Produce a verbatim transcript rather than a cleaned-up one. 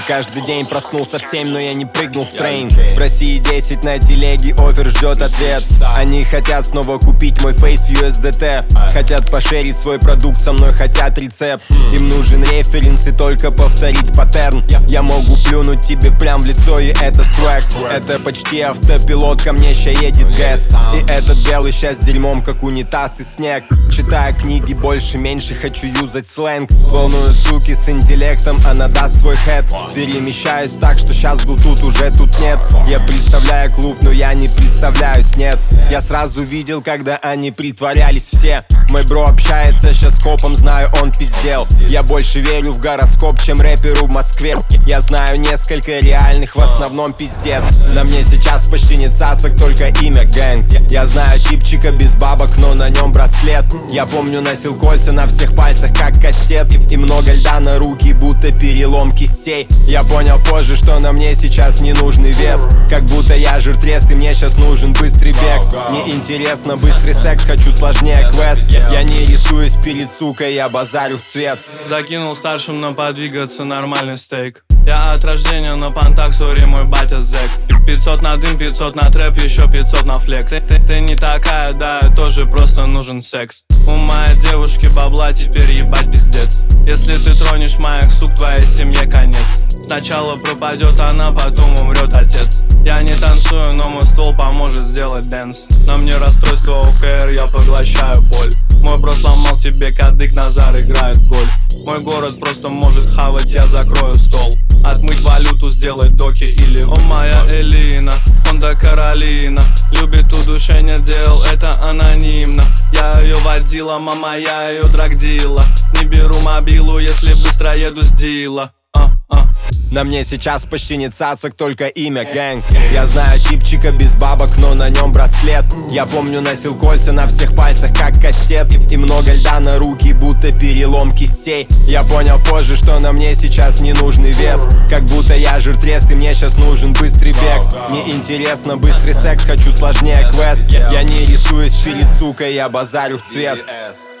Каждый день проснулся в семь, но я не прыгнул в трейн. В России десять на телеге, офер ждет ответ. Они хотят снова купить мой фейс в ю эс ди ти. Хотят пошерить свой продукт со мной, хотят рецепт. Им нужен референс и только повторить паттерн. Я могу плюнуть тебе прям в лицо, и это свэг. Это почти автопилот, ко мне ща едет гэс. И этот белый ща с дерьмом, как унитаз и снег. Читаю книги больше, меньше, хочу юзать сленг. Волнуют суки с интеллектом, она даст свой хэт. Перемещаюсь так, что сейчас был тут, уже тут нет. Я представляю клуб, но я не представляюсь, нет. Я сразу видел, когда они притворялись все. Мой бро общается щас с копом, знаю, он пиздел. Я больше верю в гороскоп, чем рэперу в Москве. Я знаю несколько реальных, в основном пиздец. На мне сейчас почти не цацак, только имя гэнг. Я знаю типчика без бабок, но на нем браслет. Я помню, носил кольца на всех пальцах, как кастет. И много льда на руки, будто перелом кистей. Я понял позже, что на мне сейчас не нужный вес. Как будто я жиртрест, и мне сейчас нужен быстрый бег. Мне интересно быстрый секс, хочу сложнее квест. Я не рисуюсь перед сукой, я базарю в цвет. Закинул старшим на подвигаться, нормальный стейк. Я от рождения на понтах, сори, мой батя зэк. Пятьсот на дым, пятьсот на трэп, еще пятьсот на флекс. Ты, ты, ты не такая, да, тоже просто нужен секс. У моей девушки бабла, теперь ебать пиздец. Если ты тронешь моих сук, твоей семье конец. Сначала пропадет она, потом умрет отец. Я не танцую, но мой ствол поможет сделать дэнс. На мне расстройство ОКР, я поглощаю боль. Мой бро сломал тебе кадык, Назар играет в гольф. Мой город просто может хавать, я закрою стол. Отмыть валюту, сделать доки или... О, моя Элина, Honda Каролина. Любит удушение дел, это анонимно. Я ее водила, мама, я ее драгдила. Не беру мобилу, если быстро еду с дила. а, а. На мне сейчас почти не цацак, только имя гэнг. Я знаю типчика без бабок, но на нем браслет. Я помню, носил кольца на всех пальцах, как кастет. И много льда на руки, будто перелом кистей. Я понял позже, что на мне сейчас не нужный вес. Как будто я жиртрест, и мне сейчас нужен быстрый бег. Мне интересно быстрый секс, хочу сложнее квест. Я не рисуюсь перед сукой, я базарю в цвет.